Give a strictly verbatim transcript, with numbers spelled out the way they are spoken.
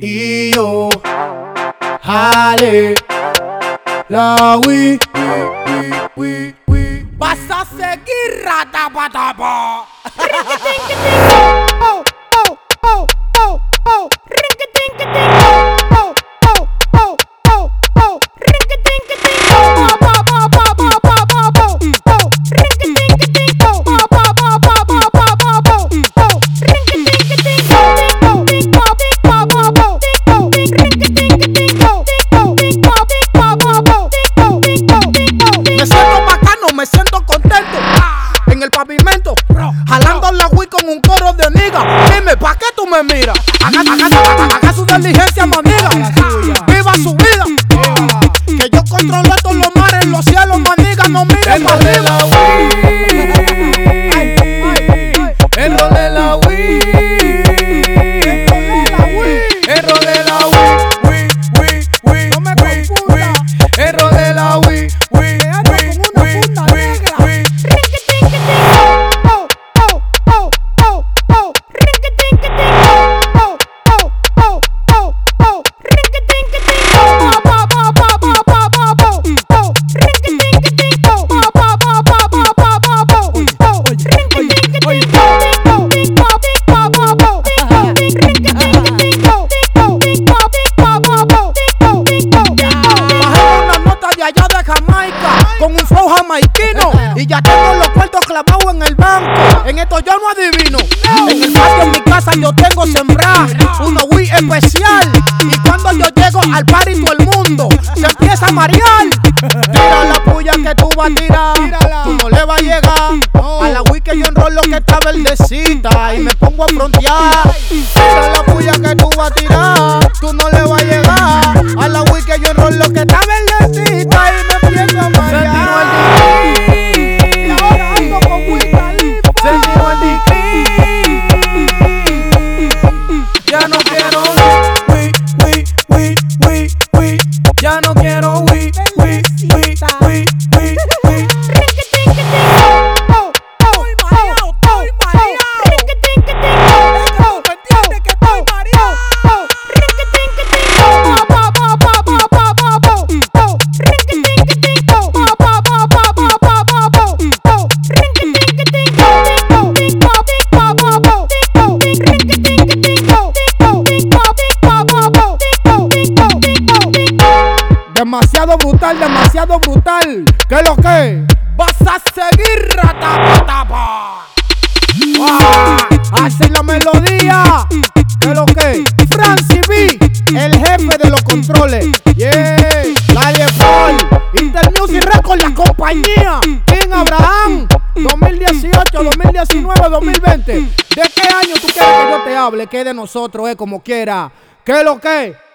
Y yo jale la Wii, Wii, Wii, Wii. Vas a seguir ratapatapa. Oh, oh, oh, oh, oh. Rinque-tinque-ting. Oh, oh, oh, oh, oh. Rinque-tinque-ting. Oh, pa, pa, pa, pa, pa, pa, pa. Oh, rinque-tinque-ting. Oh, pa, pa, pa, pa, pa, pa, pa, pa. Oh, rinque-tinque-ting. Oh, ting, pa, ting, pa, pa, pa. Oh, rinque-tinque-ting. Oh, oh, ting, pa, ting, pa, pa, pa. Oh, ting, pa, ting, pa. Me siento bacano, me siento contento. En el pavimento, jalando la Wii con un coro de nigga. Dime, ¿pa' qué tú me miras? Haga, haga, haga, haga su diligencia, maniga. Viva su vida. Que yo controlo todos los mares, los cielos, maniga. No miren pa' Enrolé arriba. la Wii, enrolé la Wii, enrolé la Wii, Wii, Wii, Wii, No me Wii, confunda. Wii. Enrolé la Wii, Wii, ando Wii, con una Wii, funda Wii, negra. Wii. Rinque-tinque-ting. Oh, oh, oh, oh, oh. Rinque-tinque-ting. Oh, oh, oh, oh, oh. Rinque-tinque-ting. Oh, pa, pa, pa, pa, pa, pa, pa. Oh, rinque-tinque-ting. Oh, pa, pa, pa, pa, pa, pa, pa, pa. Oh, rinque-tinque-ting. Oh, ting, pa, ting, pa, pa, pa. Oh, rinque-tinque-ting. Oh, ting, pa, ting, pa, pa, pa. Oh, ting, pa, ting, pa. Bajé una nota de allá de Jamaica con un flow jamaiquino y ya tengo los cuartos clavados en el banco. En esto yo no adivino. En el patio en mi casa yo tengo sembrada una Wii especial. Y cuando yo llego al party todo el mundo se empieza a marear. Tira la puya que tú vas a tirar, tú no le vas a llegar a la Wii que yo enrolo que está verdecita y me pongo a frontear. Tira la puya que tú vas a tirar, tú no le vas a llegar a la Wii que yo enrolo que está verdecita y me empiezo a marear. Y ahora ando con Wii Khalifa. Sentimos el diquí. Ya no quiero Wii, Wii, Wii, Wii, Wii. Ya no quiero Wii, Wii, Wii, Wii, Wii, Wii. Rinque-tinque-ting. Oh, oh, Estoy mareado, estoy mareado. Rinque-tinque-ting. Oh, ¿Me entiendes que estoy mareado? oh. Rinque-tinque-ting. Oh, pa, pa, pa, pa, pa, pa, pa. Oh, rinque-tinque-ting. Oh, pa, pa, pa, pa, pa, pa, pa, pa. Oh, rinque-tinque-ting. Oh, ting, pa, ting, pa, pa, pa. Oh, rinque-tinque-ting. Oh, ting, pa, ting, pa, pa, pa. Oh, ting, pa, ting, pa, ting, pa. Demasiado brutal, demasiado brutal. ¿Qué es lo que? Vas a seguir ratapatapa. Ah, así la melodía. ¿Qué es lo que? Francis B, el jefe de los controles. Yeah, Laie Paul, Intermusic Records, la compañía. King Abraham, dos mil dieciocho, dos mil diecinueve, dos mil veinte. ¿De qué año tú quieres que yo te hable? Que de nosotros es como quiera. ¿Qué es lo que?